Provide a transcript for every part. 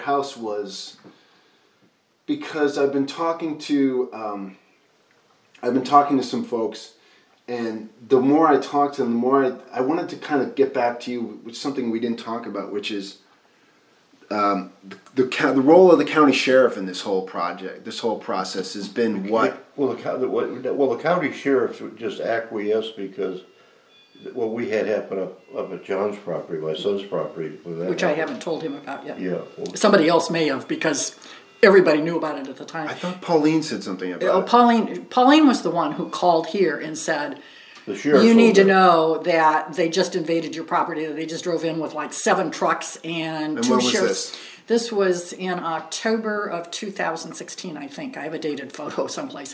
house was because I've been talking to some folks, and the more I talked to them, the more I wanted to kind of get back to you with something we didn't talk about, which is the role of the county sheriff in this whole project, this whole process has been what? Well, the county sheriff would just acquiesce because what we had happen up at John's property, my son's property. Which I haven't told him about yet. Yeah. Well, somebody else may have, because everybody knew about it at the time. I thought Pauline said something about it. Pauline was the one who called here and said, you need to know that they just invaded your property. They just drove in with like 7 trucks and 2 when was sheriffs. this? This was in October of 2016, I think. I have a dated photo someplace.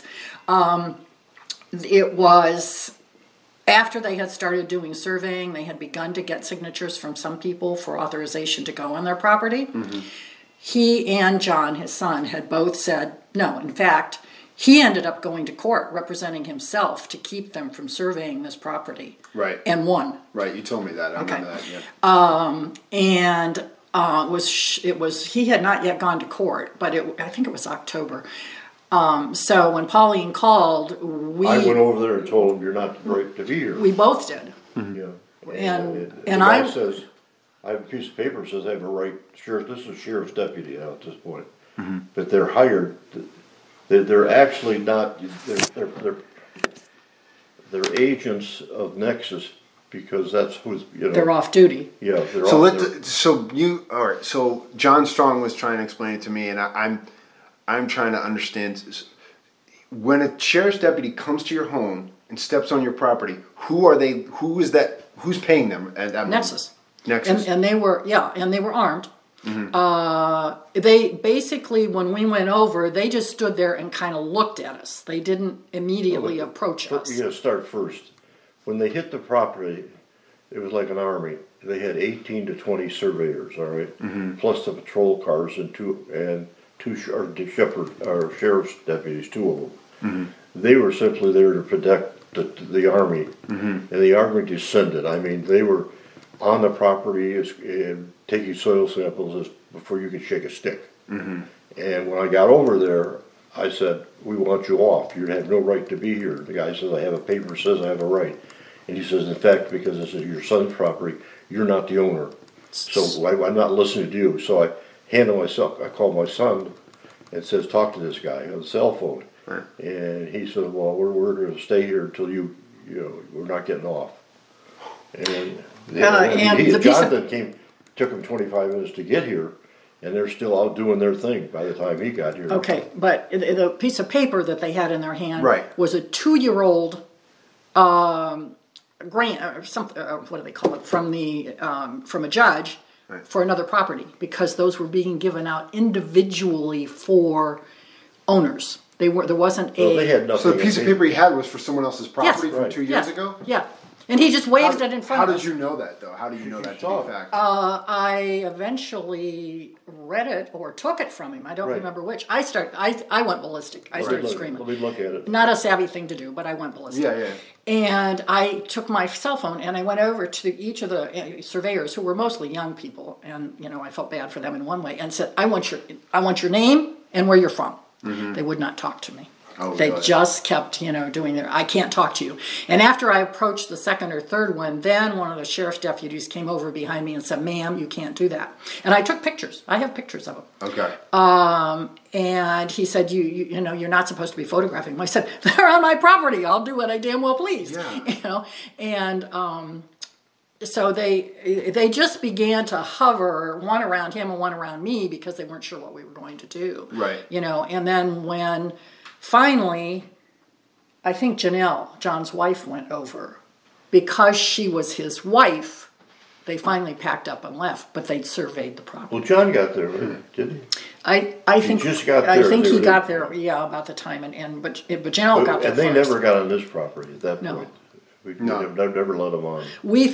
It was after they had started doing surveying. They had begun to get signatures from some people for authorization to go on their property. Mm-hmm. He and John, his son, had both said no. In fact, he ended up going to court representing himself to keep them from surveying this property. Right. And won. Right, you told me that. I remember that, yeah. It was he had not yet gone to court, but I think it was October. So when Pauline called, I went over there and told him you're not right to be here. We both did. Mm-hmm. Yeah. And the guy says, I have a piece of paper that says I have a right. This is sheriff's deputy now at this point, mm-hmm. But they're hired. They're actually not. They're agents of Nexus because that's who's They're off duty. Yeah. They're all right. So John Strong was trying to explain it to me, and I'm trying to understand. When a sheriff's deputy comes to your home and steps on your property, who are they? Who is that? Who's paying them at that Nexus. moment? Nexus. And they were armed. Mm-hmm. They basically, when we went over, they just stood there and kind of looked at us. They didn't immediately approach us. You got to start first. When they hit the property, it was like an army. They had 18 to 20 surveyors, all right? Mm-hmm. Plus the patrol cars and two sheriff's deputies, 2 of them. Mm-hmm. They were simply there to protect the army, mm-hmm. And the army descended. I mean, they were on the property and taking soil samples before you could shake a stick. Mm-hmm. And when I got over there, I said, "We want you off. You have no right to be here." The guy says, "I have a paper that says I have a right." And he says, "In fact, because this is your son's property, you're not the owner. So I'm not listening to you." So I called my son and says, "Talk to this guy on the cell phone." Right. And he said, "Well, we're going to stay here until we're not getting off." And Jonathan took him 25 minutes to get here, and they're still out doing their thing by the time he got here. Okay, but the piece of paper that they had in their hand was a 2-year-old grant or something. What do they call it? From a judge. Right. For another property, because those were being given out individually for owners. There wasn't they had nothing. So the piece of paper he had was for someone else's property from 2 years ago? Yeah. And he just waved it in front of us. How did you know that, though? How do you know that to be fact? I eventually read it or took it from him. I don't remember which. I went ballistic. I started screaming. Let me look at it. Not a savvy thing to do, but I went ballistic. Yeah. And I took my cell phone and I went over to each of the surveyors, who were mostly young people, and I felt bad for them in one way, and said, I want your name and where you're from." Mm-hmm. They would not talk to me. Oh, they really? just kept, doing their, "I can't talk to you." And after I approached the second or third one, then one of the sheriff's deputies came over behind me and said, "Ma'am, you can't do that." And I took pictures. I have pictures of them. Okay. And he said, you're not supposed to be photographing them. I said, "They're on my property. I'll do what I damn well please." Yeah. And so they just began to hover, one around him and one around me, because they weren't sure what we were going to do. Right. And then when finally, I think Janelle, John's wife, went over, because she was his wife, they finally packed up and left, but they'd surveyed the property. Well, John got there, didn't he? I think he just got there. I think he got there, about the time, but Janelle got there and they first. never got on this property at that No. point. We never let them on.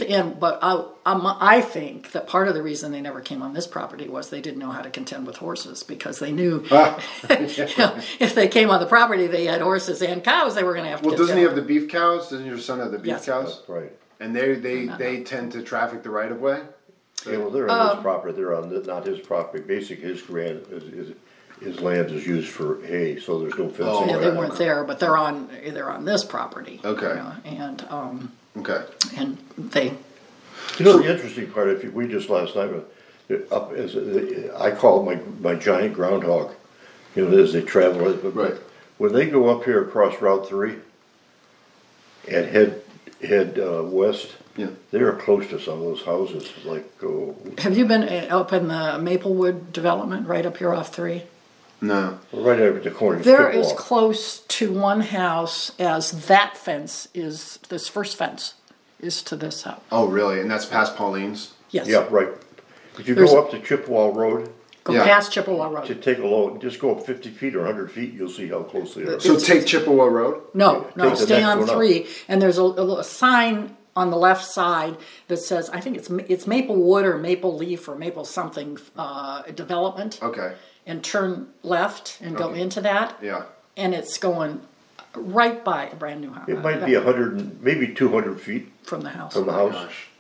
I think that part of the reason they never came on this property was they didn't know how to contend with horses, because they knew if they came on the property, they had horses and cows they were going to have to. Well, doesn't he have the beef cows? Doesn't your son have the beef cows? Right. And they tend to traffic the right of way. Yeah, well, they're on his property, they're on, not his property, basically his land is used for hay, so there's no fencing. Oh, Yeah, around they it. weren't there, but they're on this property. Okay. You know, Okay. and they, You know, the interesting part, we just last night, up as, I call it my giant groundhog, you know, as they travel. Right. When they go up here across Route 3 and head west, Yeah. they are close to some of those houses, like, have you been up in the Maplewood development right up here off 3? No. right over the corner. of They're Chippewa. as close to one house as that fence is, this first fence is to this house. Oh, really? And that's past Pauline's? Yes. Yeah, right. If you There's- go up to Chippewa Road, Go Yeah. past Chippewa to Road. take a look, just go up 50 feet or 100 feet, you'll see how close they are. So take Chippewa Road? No, no, Take the stay next on one up. 3, and there's a sign on the left side that says, I think it's Maplewood or Maple Leaf or Maple something development, Okay. and turn left and go Okay. into that, Yeah. and it's going right by a brand new house It might be 100, maybe 200 feet from the house. from the Oh my house. gosh.